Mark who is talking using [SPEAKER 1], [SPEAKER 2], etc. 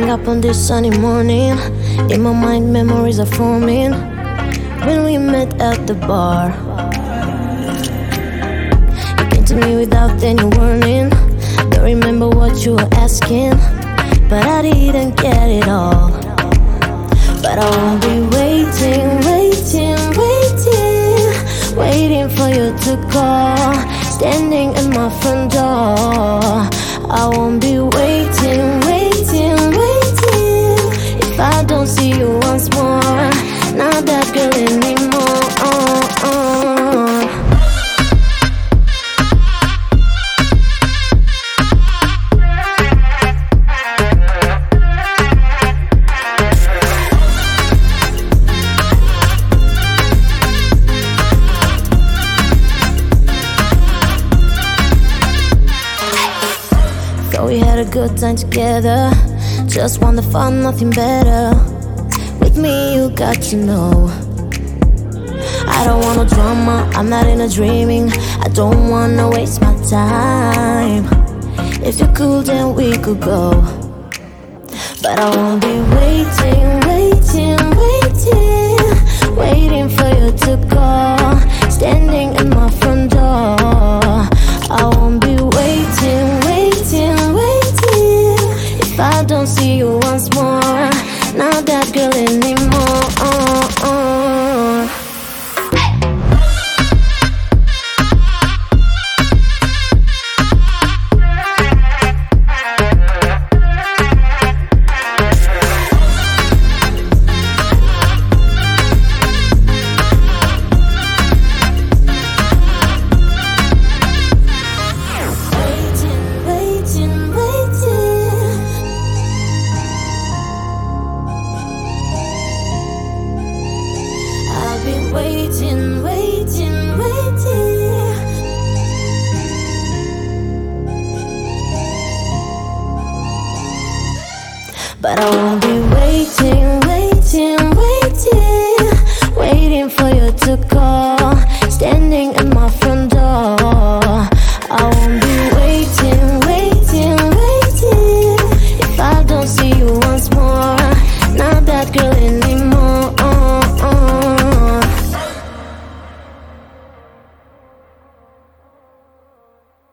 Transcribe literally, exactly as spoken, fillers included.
[SPEAKER 1] up on this sunny morning. In my mind, memories are forming. When we met at the bar, you came to me without any warning. Don't remember what you were asking, but I didn't get it all. But I won't be waiting, waiting, waiting, waiting for you to call, standing at my front door. I won't be waiting, waiting, waiting, if I don't see you once more. Not that girl anymore. uh, uh. Thought we had a good time together, just want the fun, nothing better. With me you got to know I don't want no drama, I'm not into dreaming. I don't wanna waste my time. If you're cool then we could go, but I won't be waiting, waiting, waiting, waiting for you to call, standing at my front door. I won't be waiting, waiting, waiting, if I don't see you once more. Not that girl anymore. uh, uh. Waiting, waiting, waiting, but I won't be waiting.